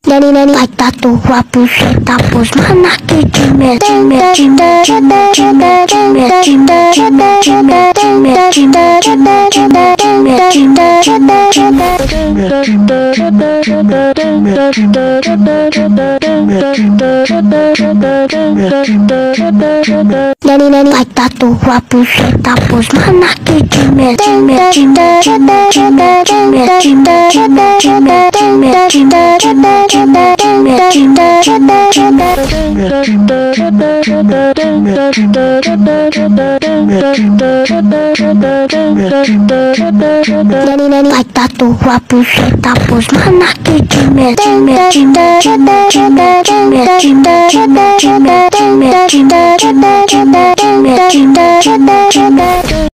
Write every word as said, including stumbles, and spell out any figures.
Nani nani ai tatu hapus tapus mana ke cime cime cime cime cime cime cime cime cime cime cime cime cime cime Nani nani ai tatu hapus tapus mana ke cime cime cime cime cime cime cime cime cime cime cime Nani nani ai tatu hapus tapus mana ke cime cime cime cime cime cime cime cime cime cime cime cime cime cime cime